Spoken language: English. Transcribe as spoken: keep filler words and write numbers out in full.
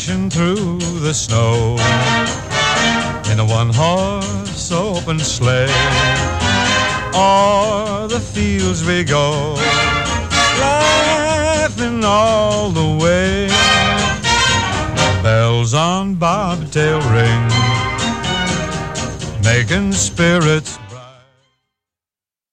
dashing through the snow in a one-horse open sleigh. O'er the fields we go, laughing all the way. Bells on bobtail ring, making spirits